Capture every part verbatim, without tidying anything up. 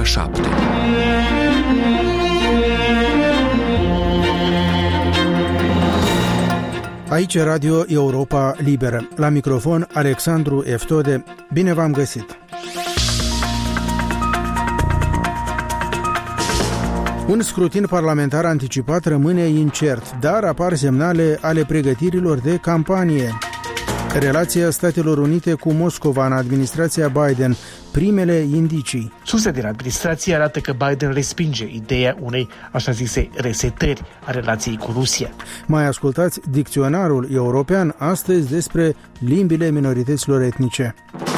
ora șapte. Aici Radio Europa Liberă. La microfon Alexandru Eftode. Bine v-am găsit! Un scrutin parlamentar anticipat rămâne incert, dar apar semnale ale pregătirilor de campanie. Relația Statelor Unite cu Moscova în administrația Biden, primele indicii. Surse din administrație arată că Biden respinge ideea unei, așa zise, resetări a relației cu Rusia. Mai ascultați dicționarul european astăzi despre limbile minorităților etnice.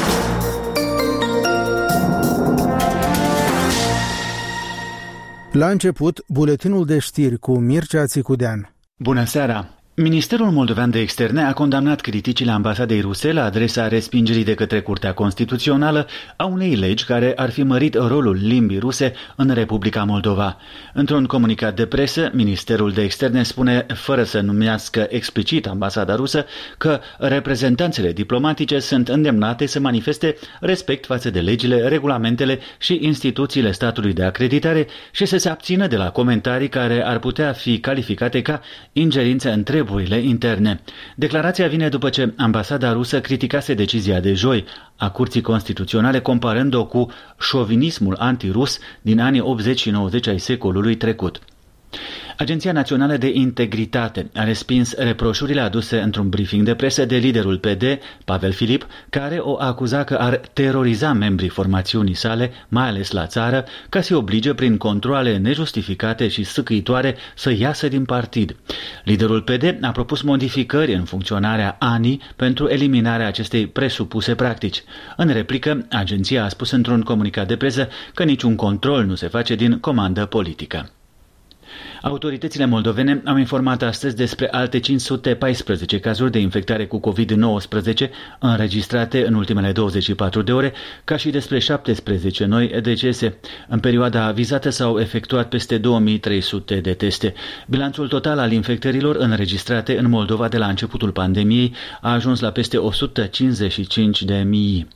La început, buletinul de știri cu Mircea Țicudean. Bună seara! Ministerul Moldovean de Externe a condamnat criticile ambasadei ruse la adresa respingerii de către Curtea Constituțională a unei legi care ar fi mărit rolul limbii ruse în Republica Moldova. Într-un comunicat de presă, Ministerul de Externe spune, fără să numească explicit ambasada rusă, că reprezentanțele diplomatice sunt îndemnate să manifeste respect față de legile, regulamentele și instituțiile statului de acreditare și să se abțină de la comentarii care ar putea fi calificate ca ingerință în treburile interne. Declarația vine după ce ambasada rusă criticase decizia de joi a Curții Constituționale comparând-o cu șovinismul antirus din anii optzeci și nouăzeci ai secolului trecut. Agenția Națională de Integritate a respins reproșurile aduse într-un briefing de presă de liderul P D, Pavel Filip, care o acuza că ar teroriza membrii formațiunii sale, mai ales la țară, ca să-i oblige prin controale nejustificate și sâcâitoare să iasă din partid. Liderul P D a propus modificări în funcționarea A N I pentru eliminarea acestei presupuse practici. În replică, agenția a spus într-un comunicat de presă că niciun control nu se face din comandă politică. Autoritățile moldovene au informat astăzi despre alte cinci sute paisprezece cazuri de infectare cu covid nouăsprezece înregistrate în ultimele douăzeci și patru de ore, ca și despre șaptesprezece noi decese. În perioada vizată s-au efectuat peste două mii trei sute de teste. Bilanțul total al infectărilor înregistrate în Moldova de la începutul pandemiei a ajuns la peste o sută cincizeci și cinci de mii.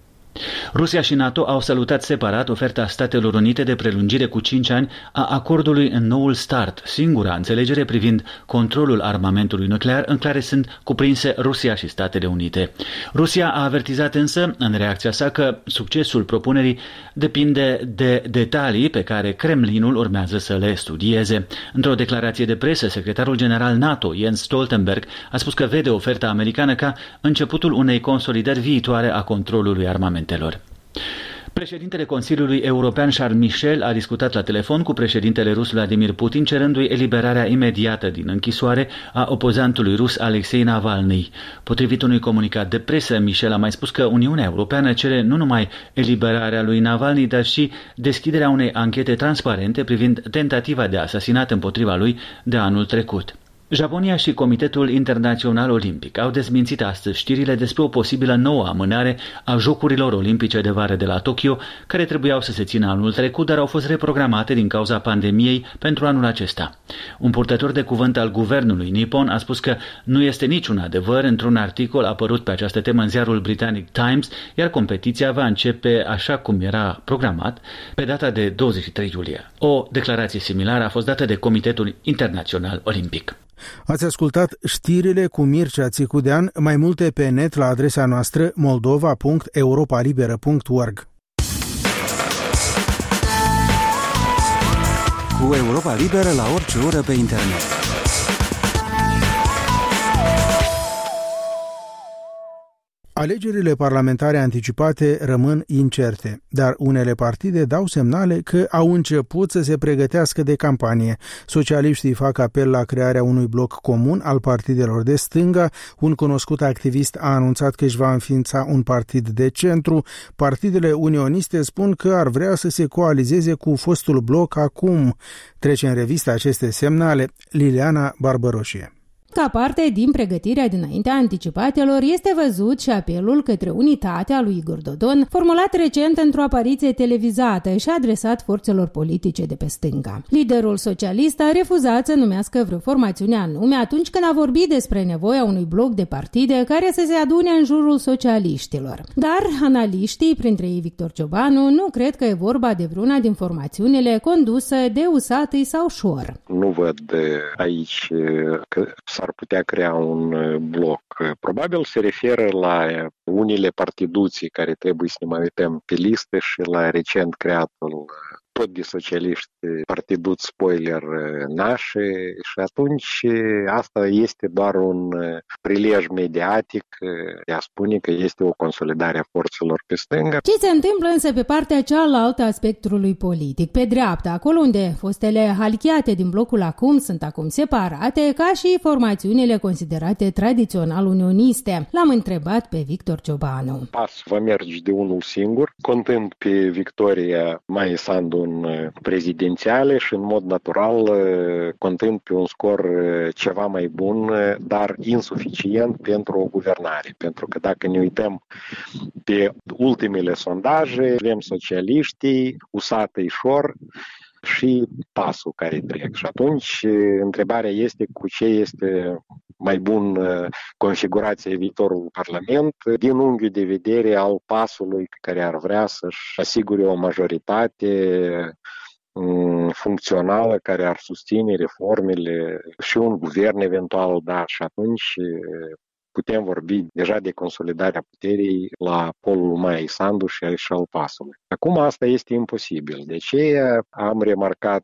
Rusia și NATO au salutat separat oferta Statelor Unite de prelungire cu cinci ani a acordului în noul START, singura înțelegere privind controlul armamentului nuclear în care sunt cuprinse Rusia și Statele Unite. Rusia a avertizat însă, în reacția sa, că succesul propunerii depinde de detalii pe care Kremlinul urmează să le studieze. Într-o declarație de presă, secretarul general NATO, Jens Stoltenberg, a spus că vede oferta americană ca începutul unei consolidări viitoare a controlului armamentelor. Președintele Consiliului European Charles Michel a discutat la telefon cu președintele rus Vladimir Putin, cerându-i eliberarea imediată din închisoare a opozantului rus Alexei Navalny. Potrivit unui comunicat de presă, Michel a mai spus că Uniunea Europeană cere nu numai eliberarea lui Navalny, dar și deschiderea unei anchete transparente privind tentativa de asasinat împotriva lui de anul trecut. Japonia și Comitetul Internațional Olimpic au dezmințit astăzi știrile despre o posibilă nouă amânare a Jocurilor Olimpice de vară de la Tokyo, care trebuiau să se țină anul trecut, dar au fost reprogramate din cauza pandemiei pentru anul acesta. Un purtător de cuvânt al guvernului nipon a spus că nu este niciun adevăr într-un articol apărut pe această temă în ziarul Britanic Times, iar competiția va începe așa cum era programat, pe data de douăzeci și trei iulie. O declarație similară a fost dată de Comitetul Internațional Olimpic. Ați ascultat știrile cu Mircea Țicudean, mai multe pe net la adresa noastră moldova punct europa liberă punct org. Cu Europa Liberă la orice oră pe internet. Alegerile parlamentare anticipate rămân incerte, dar unele partide dau semnale că au început să se pregătească de campanie. Socialiștii fac apel la crearea unui bloc comun al partidelor de stânga, un cunoscut activist a anunțat că își va înființa un partid de centru, partidele unioniste spun că ar vrea să se coalizeze cu fostul bloc acum. Trece în revistă aceste semnale Liliana Barbăroșie. Ca parte din pregătirea dinaintea anticipatelor este văzut și apelul către unitatea lui Igor Dodon, formulat recent într-o apariție televizată și adresat forțelor politice de pe stânga. Liderul socialist a refuzat să numească vreo formațiune anume atunci când a vorbit despre nevoia unui bloc de partide care să se adune în jurul socialiștilor. Dar analiștii, printre ei Victor Ciobanu, nu cred că e vorba de vreuna din formațiunile condusă de Usatăi sau Șor. Nu văd aici că s-ar putea crea un bloc. Probabil se referă la unele partiduții care trebuie să ne mai uităm pe listă și la recent creatul tot de socialiști, partidul spoiler nașe, și atunci asta este doar un prilej mediatic de a spune că este o consolidare a forțelor pe stânga. Ce se întâmplă însă pe partea cealaltă a spectrului politic, pe dreapta, acolo unde fostele halichiate din blocul acum sunt acum separate, ca și formațiunile considerate tradițional unioniste? L-am întrebat pe Victor Ciobanu. Pas va merge de unul singur, contând pe victoria Maia Sandu în prezidențiale și în mod natural contând pe un scor ceva mai bun, dar insuficient pentru o guvernare. Pentru că dacă ne uităm pe ultimele sondaje, avem socialiștii, Usatăi, Șor și Pasul care trec. Și atunci întrebarea este cu ce este mai bun configurația viitorului Parlament din unghiul de vedere al Pasului care ar vrea să-și asigure o majoritate funcțională care ar susține reformele și un guvern eventual, da, și atunci putem vorbi deja de consolidarea puterii la polul Maia Sandu și al Pasului. Acum asta este imposibil. De ce am remarcat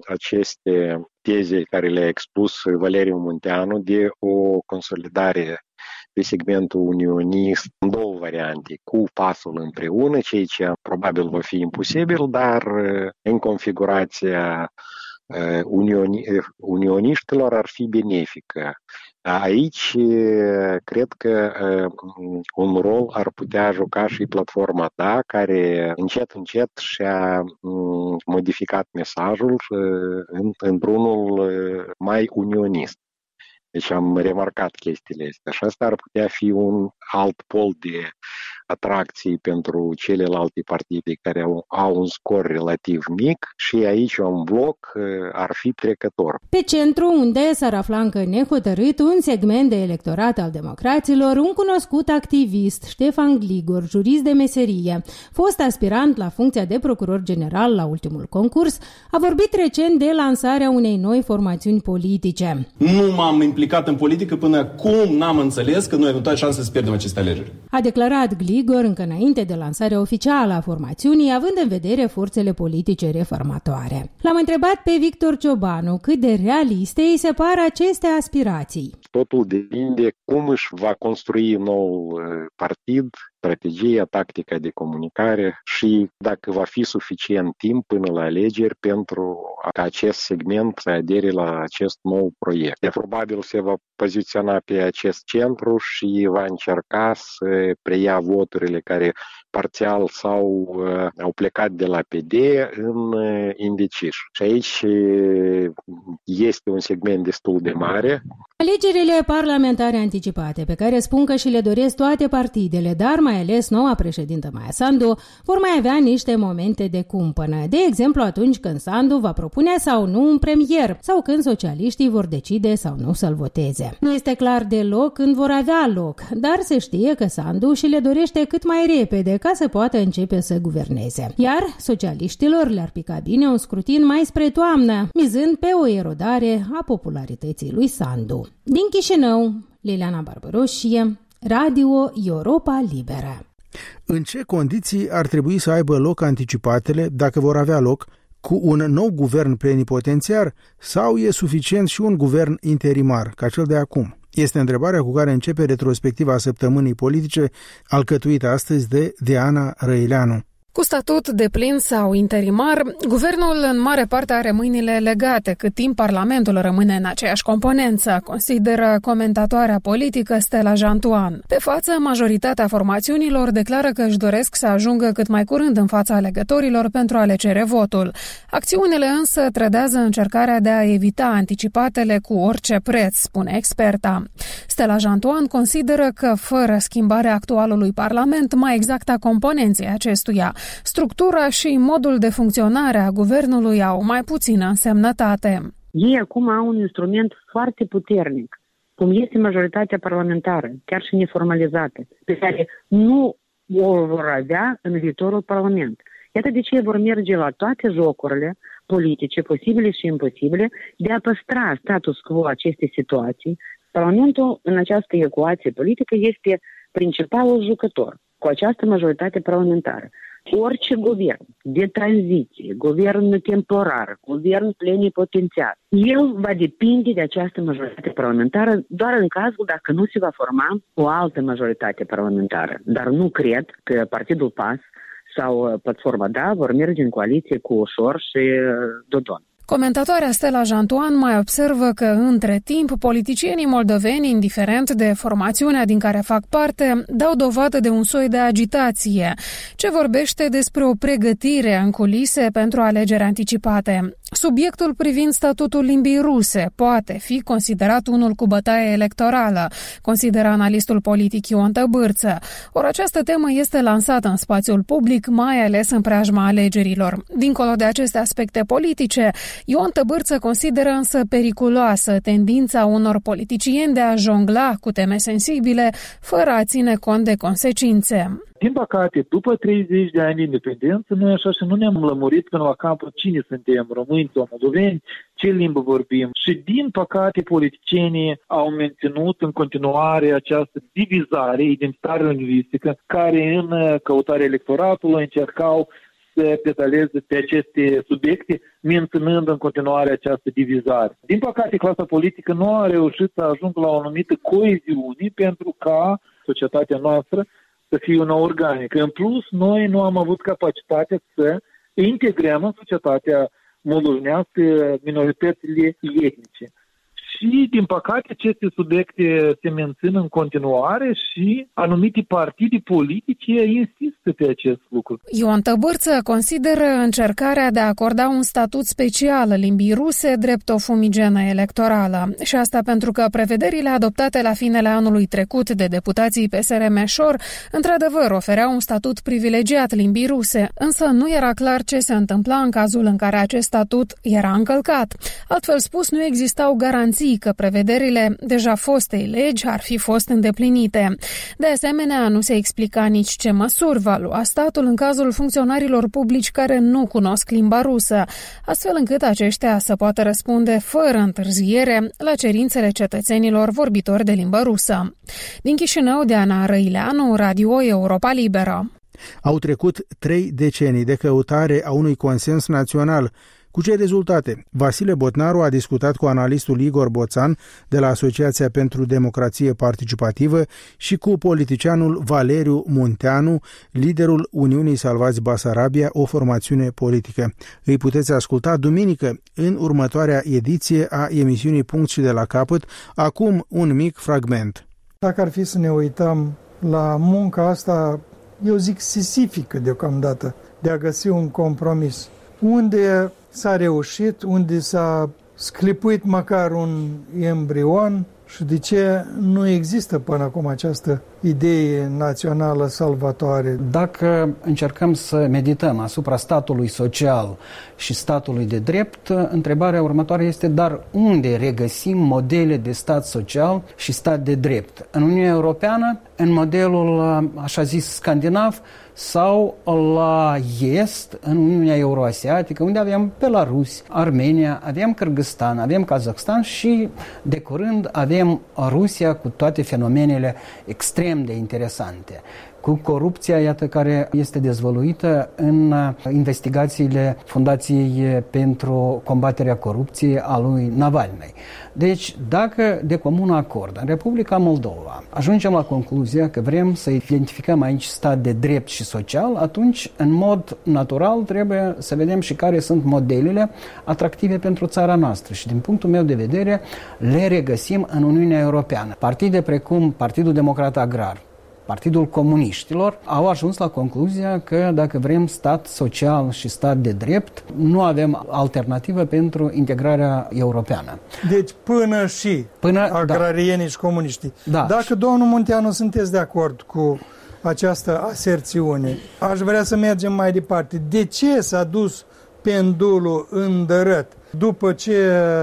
aceste teze care le-a expus Valeriu Munteanu de o consolidare pe segmentul unionist în două variante, cu Pasul împreună, ceea ce probabil va fi imposibil, dar în configurația unioni, unioniștilor ar fi benefică. Aici cred că un rol ar putea juca și platforma Da, care încet, încet și-a modificat mesajul într-unul mai unionist. Deci am remarcat chestiile astea și asta ar putea fi un alt pol de atracții pentru celelalte partide care au, au un scor relativ mic și aici un bloc ar fi trecător. Pe centru, unde s-ar afla încă nehotărât un segment de electorat al democraților, un cunoscut activist, Ștefan Gligor, jurist de meserie, fost aspirant la funcția de procuror general la ultimul concurs, a vorbit recent de lansarea unei noi formațiuni politice. Nu m-am implicat în politică până cum n-am înțeles că noi avem toate șanse să pierdem aceste alegeri. A declarat Gligor încă înainte de lansarea oficială a formațiunii, având în vedere forțele politice reformatoare. L-am întrebat pe Victor Ciobanu cât de realiste îi se par aceste aspirații. Totul depinde cum își va construi noul partid, strategia, tactica de comunicare și dacă va fi suficient timp până la alegeri pentru ca acest segment să adere la acest nou proiect. De probabil se va poziționa pe acest centru și va încerca să preia voturile care parțial sau uh, au plecat de la P D în uh, indeciși. Și aici uh, este un segment destul de mare. Alegerile parlamentare anticipate, pe care spun că și le doresc toate partidele, dar mai ales noua președintă Maia Sandu, vor mai avea niște momente de cumpănă. De exemplu, atunci când Sandu va propune sau nu un premier, sau când socialiștii vor decide sau nu să-l voteze. Nu este clar deloc când vor avea loc, dar se știe că Sandu și le dorește cât mai repede ca să poată începe să guverneze. Iar socialiștilor le-ar pica bine un scrutin mai spre toamnă, mizând pe o erodare a popularității lui Sandu. Din Chișinău, Liliana Barbaroșie, Radio Europa Liberă. În ce condiții ar trebui să aibă loc anticipatele, dacă vor avea loc, cu un nou guvern plenipotențiar sau e suficient și un guvern interimar, ca cel de acum? Este întrebarea cu care începe retrospectiva săptămânii politice, alcătuită astăzi de Diana Răileanu. Cu statut de plin sau interimar, guvernul în mare parte are mâinile legate cât timp Parlamentul rămâne în aceeași componență, consideră comentatoarea politică Stella Jantoan. Pe față, majoritatea formațiunilor declară că își doresc să ajungă cât mai curând în fața alegătorilor pentru a le cere votul. Acțiunile însă trădează încercarea de a evita anticipatele cu orice preț, spune experta. Stella Jantoan consideră că fără schimbarea actualului Parlament, mai exact a componenței acestuia, structura și modul de funcționare a guvernului au mai puțină însemnătate. Ei acum au un instrument foarte puternic, cum este majoritatea parlamentară, chiar și neformalizată, pe care nu o vor avea în viitorul Parlament. Iată de ce vor merge la toate jocurile politice, posibile și imposibile, de a păstra status quo acestei situații. Parlamentul în această ecuație politică este principalul jucător cu această majoritate parlamentară. Orice guvern de tranziție, guvern temporar, guvern plenipotențiar, el va depinde de această majoritate parlamentară doar în cazul dacă nu se va forma o altă majoritate parlamentară. Dar nu cred că Partidul P A S sau Platforma Da vor merge în coaliție cu Ușor și Dodon. Comentatoarea Stella Jantoan mai observă că, între timp, politicienii moldoveni, indiferent de formațiunea din care fac parte, dau dovadă de un soi de agitație, ce vorbește despre o pregătire în culise pentru alegeri anticipate. Subiectul privind statutul limbii ruse poate fi considerat unul cu bătaie electorală, consideră analistul politic Ion Tăbârță. Ori această temă este lansată în spațiul public, mai ales în preajma alegerilor. Dincolo de aceste aspecte politice, Ion Tăbârță consideră însă periculoasă tendința unor politicieni de a jongla cu teme sensibile, fără a ține cont de consecințe. Din păcate, după treizeci de ani de independență, noi așa și nu ne-am lămurit până la capăt cine suntem, români sau moldoveni, ce limbă vorbim. Și din păcate, politicienii au menținut în continuare această divizare identitară lingvistică, care în căutarea electoratului încercau să pedaleze pe aceste subiecte, menținând în continuare această divizare. Din păcate, clasa politică nu a reușit să ajungă la o anumită coeziune pentru ca societatea noastră să fie una organică. În plus, noi nu am avut capacitatea să integrăm în societatea moldovenească minoritățile etnice. Și, din păcate, aceste subiecte se mențin în continuare și anumite partide politice insistă pe acest lucru. Ion Tăbârță consideră încercarea de a acorda un statut special limbii ruse drept o fumigenă electorală. Și asta pentru că prevederile adoptate la finele anului trecut de deputații P S R Meșor într-adevăr ofereau un statut privilegiat limbii ruse, însă nu era clar ce se întâmpla în cazul în care acest statut era încălcat. Altfel spus, nu existau garanții că prevederile deja fostei legi ar fi fost îndeplinite. De asemenea, nu se explica nici ce măsuri va lua statul în cazul funcționarilor publici care nu cunosc limba rusă, astfel încât aceștia să poată răspunde fără întârziere la cerințele cetățenilor vorbitori de limbă rusă. Din Chișinău, Diana Răileanu, Radio Europa Liberă. Au trecut trei decenii de căutare a unui consens național. Cu ce rezultate? Vasile Botnaru a discutat cu analistul Igor Boțan de la Asociația pentru Democrație Participativă și cu politicianul Valeriu Munteanu, liderul Uniunii Salvați Basarabia, o formațiune politică. Îi puteți asculta duminică în următoarea ediție a emisiunii Punct și de la capăt, acum un mic fragment. Dacă ar fi să ne uităm la munca asta, eu zic sisifică deocamdată, de a găsi un compromis, unde s-a reușit, unde s-a sclipuit măcar un embrion și de ce nu există până acum această idee națională salvatoare. Dacă încercăm să medităm asupra statului social și statului de drept, întrebarea următoare este, dar unde regăsim modele de stat social și stat de drept? În Uniunea Europeană, în modelul, așa zis, scandinav, sau la est, în Uniunea Euroasiatică, unde aveam Belarus, Armenia, aveam Kârgâzstan, aveam Kazakhstan și, de curând, avem vedem Rusia cu toate fenomenele extrem de interesante, cu corupția, iată, care este dezvăluită în investigațiile Fundației pentru combaterea corupției a lui Navalny. Deci, dacă de comun acord în Republica Moldova ajungem la concluzia că vrem să identificăm aici stat de drept și social, atunci, în mod natural, trebuie să vedem și care sunt modelele atractive pentru țara noastră. Și, din punctul meu de vedere, le regăsim în Uniunea Europeană. Partide precum Partidul Democrat Agrar, Partidul Comuniștilor au ajuns la concluzia că dacă vrem stat social și stat de drept, nu avem alternativă pentru integrarea europeană. Deci până și până, agrarienii da. și comuniștii. Da. Dacă, domnul Munteanu, sunteți de acord cu această aserțiune, aș vrea să mergem mai departe. De ce s-a dus pendulul îndărât după ce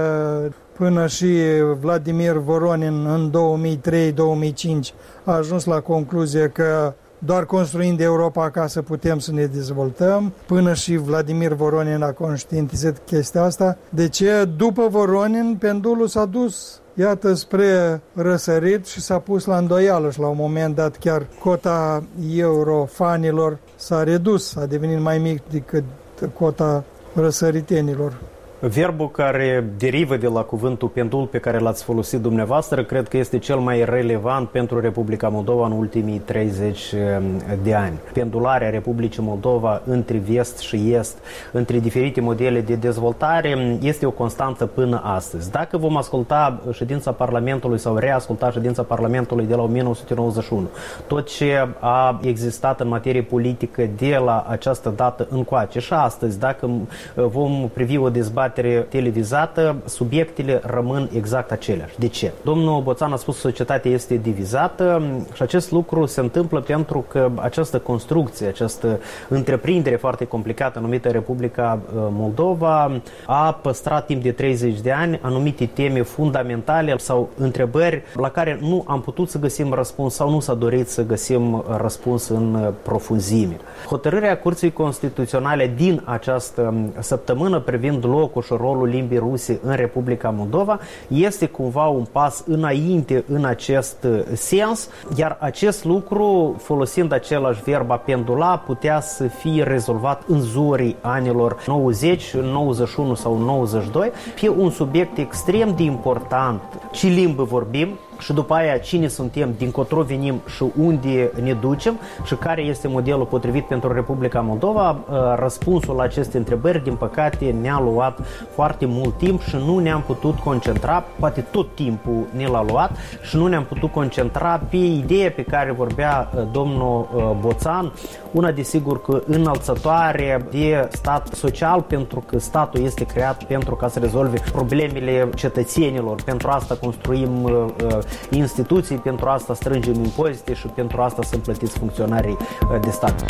până și Vladimir Voronin în două mii trei două mii cinci a ajuns la concluzie că doar construind Europa acasă putem să ne dezvoltăm, până și Vladimir Voronin a conștientizat chestia asta. De ce după Voronin pendulul s-a dus, iată, spre răsărit și s-a pus la îndoială și la un moment dat chiar cota eurofanilor s-a redus, a devenit mai mic decât cota răsăritenilor. Verbul care derivă de la cuvântul pendul pe care l-ați folosit dumneavoastră, cred că este cel mai relevant pentru Republica Moldova în ultimii treizeci de ani. Pendularea Republicii Moldova între vest și est, între diferite modele de dezvoltare, este o constantă până astăzi. Dacă vom asculta ședința Parlamentului sau reasculta ședința Parlamentului de la o mie nouă sute nouăzeci și unu, tot ce a existat în materie politică de la această dată încoace și astăzi, dacă vom privi o dezbatere televizată, subiectele rămân exact aceleași. De ce? Domnul Boțan a spus că societatea este divizată și acest lucru se întâmplă pentru că această construcție, această întreprindere foarte complicată numită Republica Moldova a păstrat timp de treizeci de ani anumite teme fundamentale sau întrebări la care nu am putut să găsim răspuns sau nu s-a dorit să găsim răspuns în profunzime. Hotărârea Curții Constituționale din această săptămână privind locul și rolul limbii ruse în Republica Moldova este cumva un pas înainte în acest sens, iar acest lucru, folosind același verb a pendula, putea să fie rezolvat în zorii anilor nouăzeci, nouăzeci și unu sau nouăzeci și doi, pe un subiect extrem de important. Ce limbă vorbim? Și după aia cine suntem, dincotro venim și unde ne ducem și care este modelul potrivit pentru Republica Moldova. Răspunsul la aceste întrebări, din păcate, ne-a luat foarte mult timp și nu ne-am putut concentra, poate tot timpul ne l-a luat și nu ne-am putut concentra pe ideea pe care vorbea domnul Boțan, una desigur că înălțătoare de stat social, pentru că statul este creat pentru ca să rezolve problemele cetățenilor. Pentru asta construim instituții, pentru asta strângem impozite și pentru asta sunt plătiți funcționarii de stat.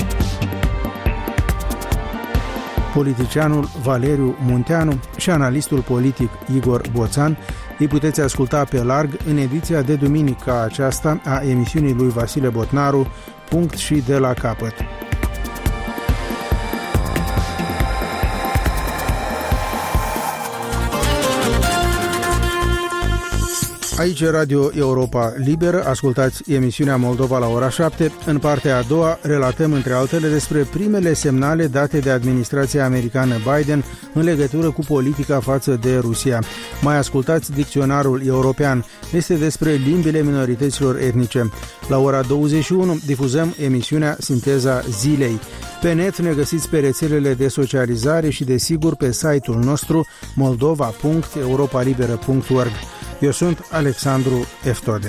Politicianul Valeriu Munteanu și analistul politic Igor Boțan îi puteți asculta pe larg în ediția de duminică aceasta a emisiunii lui Vasile Botnaru, Punct și de la capăt. Aici Radio Europa Liberă, ascultați emisiunea Moldova la ora șapte. În partea a doua relatăm între altele despre primele semnale date de administrația americană Biden în legătură cu politica față de Rusia. Mai ascultați dicționarul european, este despre limbile minorităților etnice. La ora douăzeci și unu difuzăm emisiunea Sinteza Zilei. Pe net ne găsiți pe rețelele de socializare și desigur pe site-ul nostru moldova punct europa liberă punct org. Eu sunt Alexandru Eftode.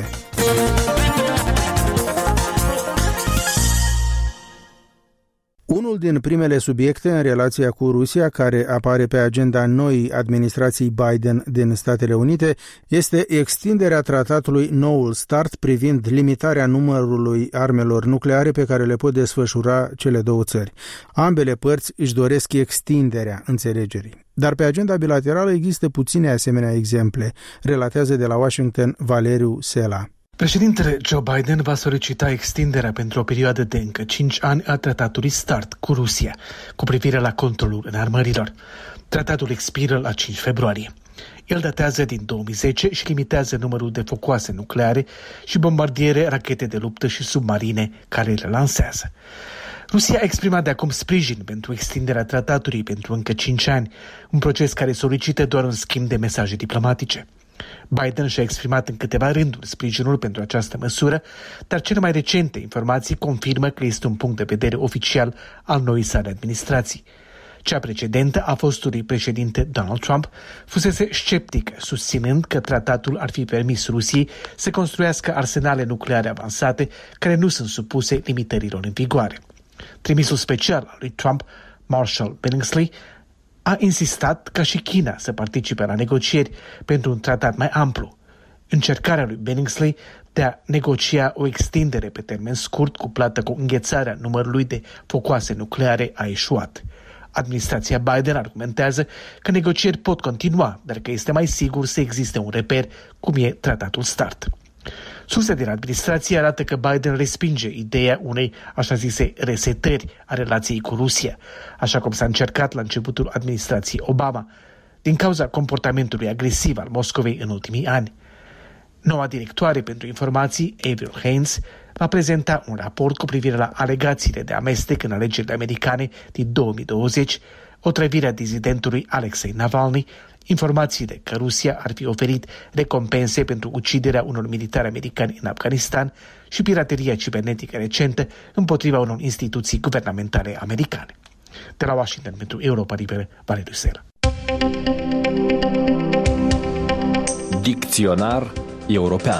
Unul din primele subiecte în relația cu Rusia care apare pe agenda noii administrații Biden din Statele Unite este extinderea tratatului Noul Start privind limitarea numărului armelor nucleare pe care le pot desfășura cele două țări. Ambele părți își doresc extinderea înțelegerii. Dar pe agenda bilaterală există puține asemenea exemple, relatează de la Washington Valeriu Sela. Președintele Joe Biden va solicita extinderea pentru o perioadă de încă cinci ani a tratatului START cu Rusia, cu privire la controlul înarmărilor. Tratatul expiră la cinci februarie. El datează din două mii zece și limitează numărul de focoase nucleare și bombardiere, rachete de luptă și submarine care le lansează. Rusia a exprimat de acum sprijin pentru extinderea tratatului pentru încă cinci ani, un proces care solicită doar un schimb de mesaje diplomatice. Biden și-a exprimat în câteva rânduri sprijinul pentru această măsură, dar cele mai recente informații confirmă că este un punct de vedere oficial al noii sale administrații. Cea precedentă a fostului președinte Donald Trump fusese sceptic, susținând că tratatul ar fi permis Rusiei să construiască arsenale nucleare avansate care nu sunt supuse limitărilor în vigoare. Trimisul special al lui Trump, Marshall Billingsley, a insistat ca și China să participe la negocieri pentru un tratat mai amplu. Încercarea lui Billingsley de a negocia o extindere pe termen scurt cuplată cu înghețarea numărului de focoase nucleare a eșuat. Administrația Biden argumentează că negocieri pot continua, dar că este mai sigur să existe un reper, cum e tratatul START. Surse din administrație arată că Biden respinge ideea unei, așa zise, resetări a relației cu Rusia, așa cum s-a încercat la începutul administrației Obama, din cauza comportamentului agresiv al Moscovei în ultimii ani. Noua directoare pentru informații, Avril Haines, va prezenta un raport cu privire la alegațiile de amestec în alegerile americane din două mii douăzeci, otrăvirea dizidentului Alexei Navalny, informațiile că Rusia ar fi oferit recompense pentru uciderea unor militari americani în Afganistan și pirateria cibernetică recentă împotriva unor instituții guvernamentale americane. De la Washington pentru Europa Liberă, Valeriu Sela. Dicționar european.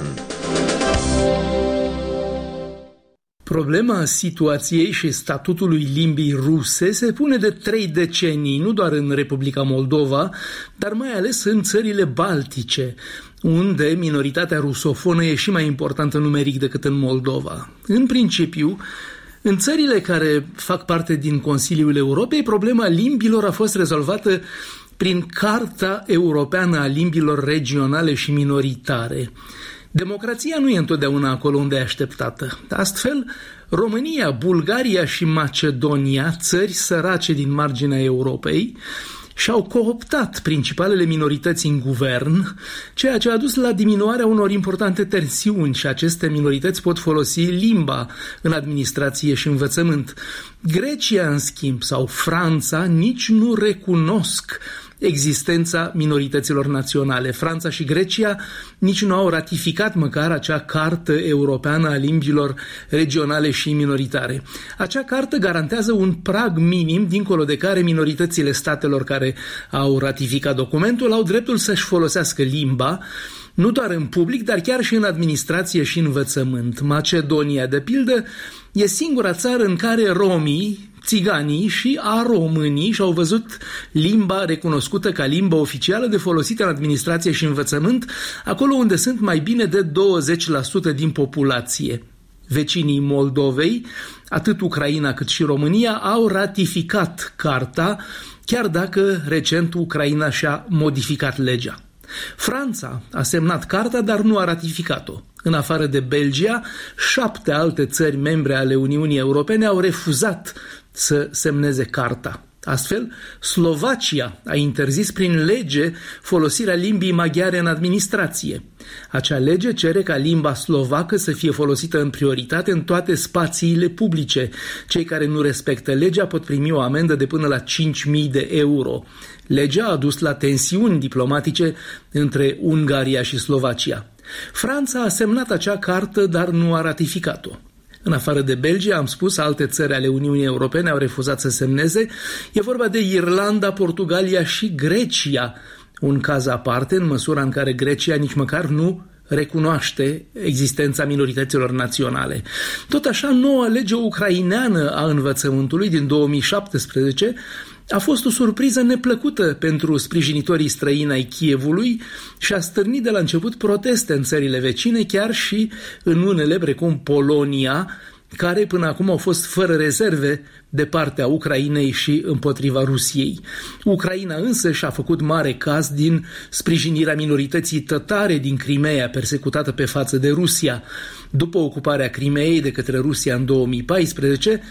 Problema situației și statutului limbii ruse se pune de trei decenii, nu doar în Republica Moldova, dar mai ales în țările baltice, unde minoritatea rusofonă e și mai importantă numeric decât în Moldova. În principiu, în țările care fac parte din Consiliul Europei, problema limbilor a fost rezolvată prin Carta Europeană a Limbilor Regionale și Minoritare. Democrația nu e întotdeauna acolo unde e așteptată. Astfel, România, Bulgaria și Macedonia, țări sărace din marginea Europei, și-au cooptat principalele minorități în guvern, ceea ce a dus la diminuarea unor importante tensiuni și aceste minorități pot folosi limba în administrație și învățământ. Grecia, în schimb, sau Franța, nici nu recunosc existența minorităților naționale. Franța și Grecia nici nu au ratificat măcar acea cartă europeană a limbilor regionale și minoritare. Acea cartă garantează un prag minim dincolo de care minoritățile statelor care au ratificat documentul au dreptul să-și folosească limba, nu doar în public, dar chiar și în administrație și învățământ. Macedonia, de pildă, e singura țară în care romii, țiganii și aromânii și-au văzut limba recunoscută ca limbă oficială de folosită în administrație și învățământ, acolo unde sunt mai bine de douăzeci la sută din populație. Vecinii Moldovei, atât Ucraina cât și România, au ratificat carta, chiar dacă recent Ucraina și-a modificat legea. Franța a semnat carta, dar nu a ratificat-o. În afară de Belgia, șapte alte țări membre ale Uniunii Europene au refuzat să semneze carta. Astfel, Slovacia a interzis prin lege folosirea limbii maghiare în administrație. Acea lege cere ca limba slovacă să fie folosită în prioritate în toate spațiile publice. Cei care nu respectă legea pot primi o amendă de până la cinci mii de euro. Legea a dus la tensiuni diplomatice între Ungaria și Slovacia. Franța a semnat acea cartă, dar nu a ratificat-o. În afară de Belgia, am spus, alte țări ale Uniunii Europene au refuzat să semneze. E vorba de Irlanda, Portugalia și Grecia. Un caz aparte, în măsura în care Grecia nici măcar nu recunoaște existența minorităților naționale. Tot așa, noua lege ucraineană a învățământului din două mii șaptesprezece a fost o surpriză neplăcută pentru sprijinitorii străini ai Kievului și a stârnit de la început proteste în țările vecine, chiar și în unele precum Polonia, care până acum au fost fără rezerve de partea Ucrainei și împotriva Rusiei. Ucraina însă și-a făcut mare caz din sprijinirea minorității tătare din Crimeea, persecutată pe față de Rusia. După ocuparea Crimeei de către Rusia în două mii paisprezece,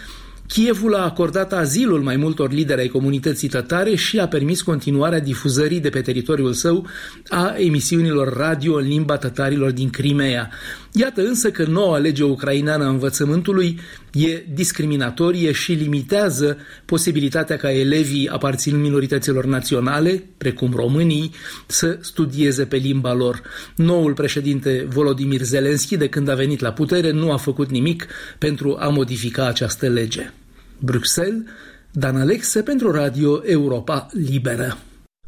Kievul a acordat azilul mai multor lideri ai comunității tătare și a permis continuarea difuzării de pe teritoriul său a emisiunilor radio în limba tătarilor din Crimea. Iată însă că noua lege ucraineană a învățământului e discriminatorie și limitează posibilitatea ca elevii aparținând minorităților naționale, precum românii, să studieze pe limba lor. Noul președinte Volodymyr Zelensky, de când a venit la putere, nu a făcut nimic pentru a modifica această lege. Bruxelles, Dan Alexe pentru Radio Europa Liberă.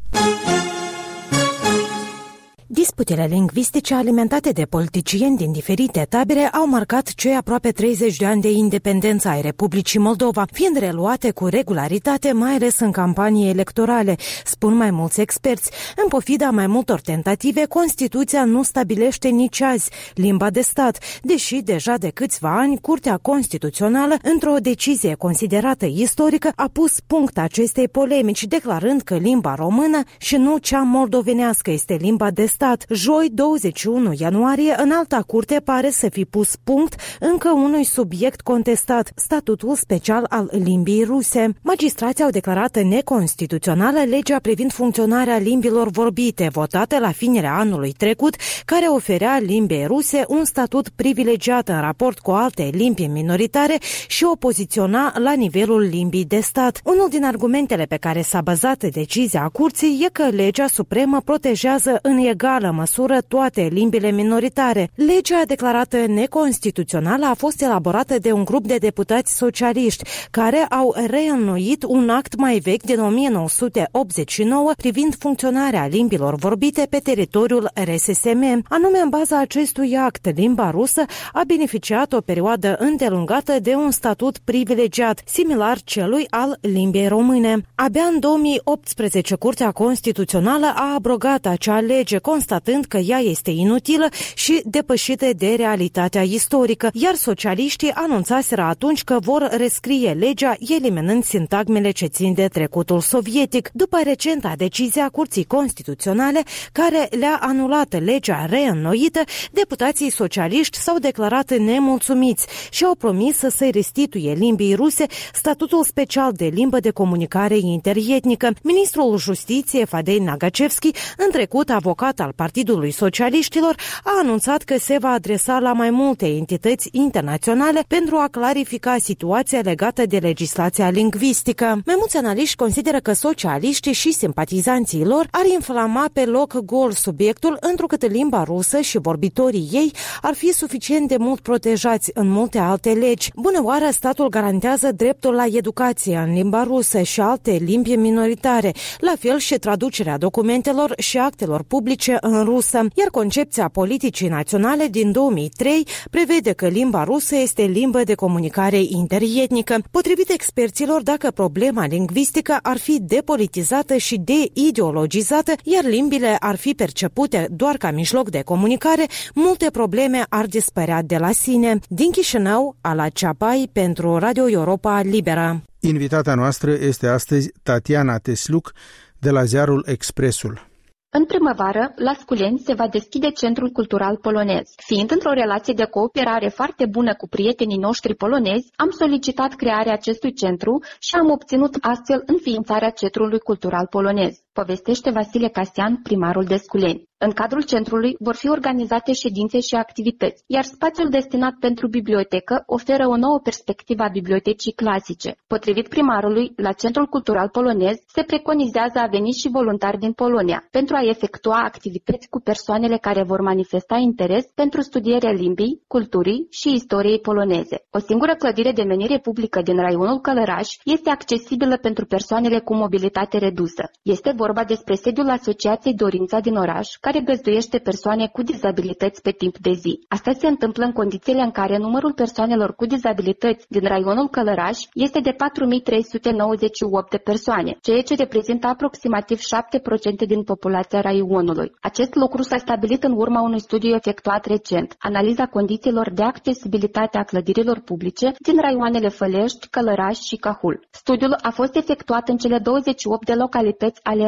Disputele lingvistice alimentate de politicieni din diferite tabere au marcat cei aproape treizeci de ani de independență ai Republicii Moldova, fiind reluate cu regularitate, mai ales în campanii electorale, spun mai mulți experți. În pofida mai multor tentative, Constituția nu stabilește nici azi limba de stat, deși deja de câțiva ani Curtea Constituțională, într-o decizie considerată istorică, a pus punct acestei polemici, declarând că limba română și nu cea moldovenească este limba de stat. Joi, douăzeci și unu ianuarie, în alta curte pare să fi pus punct încă unui subiect contestat, statutul special al limbii ruse. Magistrații au declarat neconstituțională legea privind funcționarea limbilor vorbite, votată la finele anului trecut, care oferea limbii ruse un statut privilegiat în raport cu alte limbi minoritare și o poziționa la nivelul limbii de stat. Unul din argumentele pe care s-a bazat decizia curții e că legea supremă protejează în egală măsură toate limbile minoritare. Legea declarată neconstituțională a fost elaborată de un grup de deputați socialiști care au reînnoit un act mai vechi din o mie nouă sute optzeci și nouă privind funcționarea limbilor vorbite pe teritoriul R S S M. Anume, în baza acestui act, limba rusă a beneficiat o perioadă îndelungată de un statut privilegiat, similar celui al limbii române. Abia în două mii optsprezece, Curtea Constituțională a abrogat acea lege, constatând că ea este inutilă și depășită de realitatea istorică, iar socialiștii anunțaseră atunci că vor rescrie legea, eliminând sintagmele ce țin de trecutul sovietic. După recenta decizie a Curții Constituționale, care le-a anulat legea reînnoită, deputații socialiști s-au declarat nemulțumiți și au promis să se restituie limbii ruse statutul special de limbă de comunicare interietnică. Ministrul Justiției, Fadei Nagacevski, în trecut avocat al Partidului Socialiștilor, a anunțat că se va adresa la mai multe entități internaționale pentru a clarifica situația legată de legislația lingvistică. Mai mulți analiști consideră că socialiștii și simpatizanții lor ar inflama pe loc gol subiectul, întrucât limba rusă și vorbitorii ei ar fi suficient de mult protejați în multe alte legi. Bună oară, statul garantează dreptul la educație în limba rusă și alte limbi minoritare, la fel și traducerea documentelor și actelor publice în rusă, iar concepția politicii naționale din două mii trei prevede că limba rusă este limbă de comunicare interietnică. Potrivit experților, dacă problema lingvistică ar fi depolitizată și deideologizată, iar limbile ar fi percepute doar ca mijloc de comunicare, multe probleme ar dispărea de la sine. Din Chișinău, Ala Ceapai pentru Radio Europa Liberă. Invitata noastră este astăzi Tatiana Tesluc de la ziarul Expresul. În primăvară, la Sculeni se va deschide Centrul Cultural Polonez. Fiind într-o relație de cooperare foarte bună cu prietenii noștri polonezi, am solicitat crearea acestui centru și am obținut astfel înființarea Centrului Cultural Polonez, povestește Vasile Casian, primarul de Sculeni. În cadrul centrului vor fi organizate ședințe și activități, iar spațiul destinat pentru bibliotecă oferă o nouă perspectivă a bibliotecii clasice. Potrivit primarului, la Centrul Cultural Polonez se preconizează a veni și voluntari din Polonia pentru a efectua activități cu persoanele care vor manifesta interes pentru studierea limbii, culturii și istoriei poloneze. O singură clădire de menire publică din raionul Călăraș este accesibilă pentru persoanele cu mobilitate redusă. Este vorba despre sediul Asociației Dorința din oraș, care găzduiește persoane cu dizabilități pe timp de zi. Asta se întâmplă în condițiile în care numărul persoanelor cu dizabilități din raionul Călăraș este de patru mii trei sute nouăzeci și opt de persoane, ceea ce reprezintă aproximativ șapte la sută din populația raionului. Acest lucru s-a stabilit în urma unui studiu efectuat recent, analiza condițiilor de accesibilitate a clădirilor publice din raioanele Fălești, Călăraș și Cahul. Studiul a fost efectuat în cele douăzeci și opt de localități ale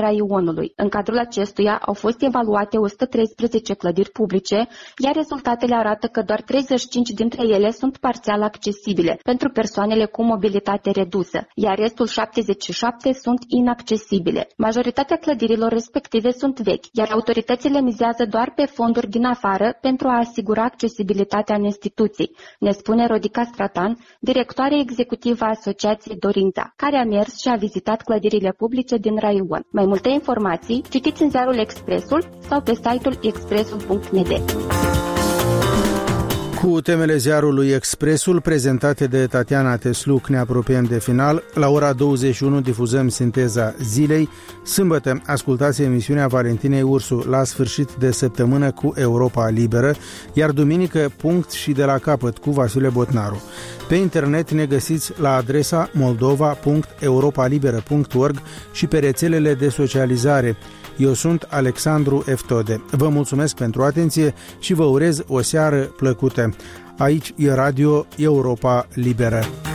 Raionului. În cadrul acestuia au fost evaluate o sută treisprezece clădiri publice, iar rezultatele arată că doar treizeci și cinci dintre ele sunt parțial accesibile pentru persoanele cu mobilitate redusă, iar restul șaptezeci și șapte sunt inaccesibile. Majoritatea clădirilor respective sunt vechi, iar autoritățile mizează doar pe fonduri din afară pentru a asigura accesibilitatea în instituții, ne spune Rodica Stratan, directoare executivă a Asociației Dorința, care a mers și a vizitat clădirile publice din Raion. Mai multe informații citiți în ziarul Expresul sau pe site-ul expresul punct n d. Cu temele ziarului Expresul prezentate de Tatiana Tesluc ne apropiem de final. La ora douăzeci și unu difuzăm Sinteza Zilei. Sâmbătă ascultați emisiunea Valentinei Ursu la sfârșit de săptămână cu Europa Liberă, iar duminică Punct și de la capăt cu Vasile Botnaru. Pe internet ne găsiți la adresa moldova punct europa liberă punct org și pe rețelele de socializare. Eu sunt Alexandru Eftode. Vă mulțumesc pentru atenție și vă urez o seară plăcută. Aici e Radio Europa Liberă.